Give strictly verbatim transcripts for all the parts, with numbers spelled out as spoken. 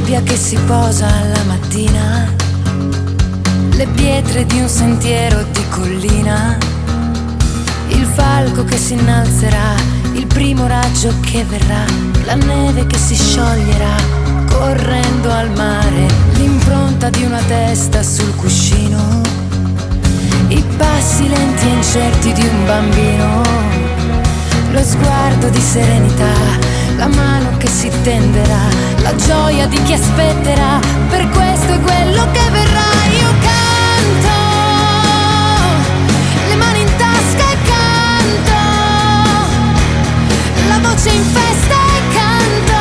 nebbia che si posa alla mattina, le pietre di un sentiero di collina, il falco che si innalzerà, il primo raggio che verrà, la neve che si scioglierà correndo al mare, l'impronta di una testa sul cuscino, i passi lenti e incerti di un bambino, lo sguardo di serenità, la mano che si tenderà, la gioia di chi aspetterà, per questo è quello che verrà. Io canto, le mani in tasca e canto, la voce in festa e canto,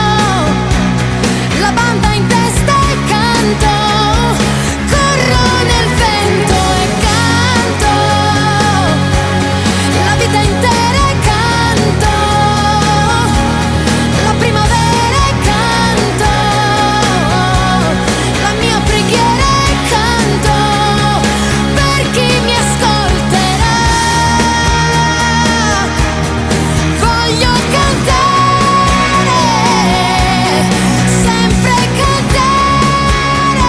la banda in testa e canto, corro nel vento e canto, la vita intera e canto, la primavera e canto, la mia preghiera e canto, per chi mi ascolterà. Voglio cantare, sempre cantare.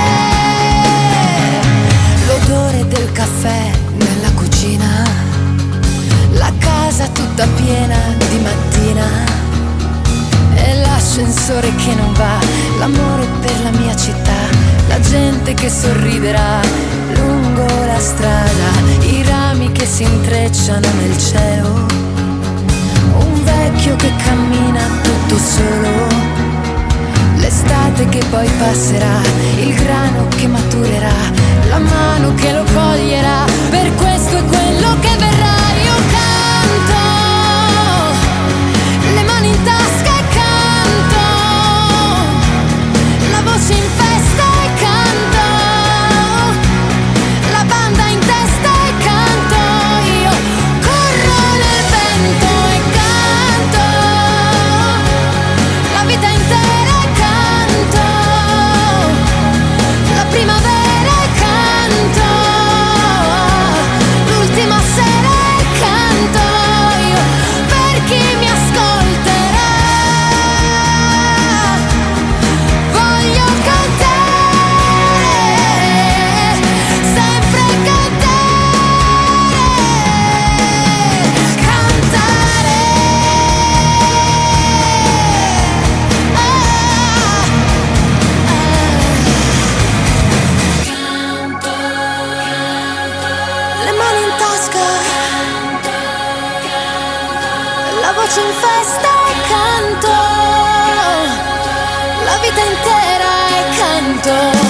L'odore del caffè nella cucina, la casa tutta piena di mattina, e l'ascensore che non va, l'amore per la mia città, la gente che sorriderà lungo la strada, i rami che si intrecciano nel cielo, un vecchio che cammina tutto solo, l'estate che poi passerà, il grano che maturerà, la mano che lo coglierà, per questo è quello che verrà. Io canto, le mani in tasca e canto, la voce in festa e canto, la banda in testa e canto, io corro nel vento e canto, la vita intera e canto, la primavera e canto, l'ultima sera e canto, io per chi mi ascolterà. Voglio cantare, sempre cantare, cantare. Ah, Canto, le mani in tasca, la voce in festa e canto, la vita intera e canto.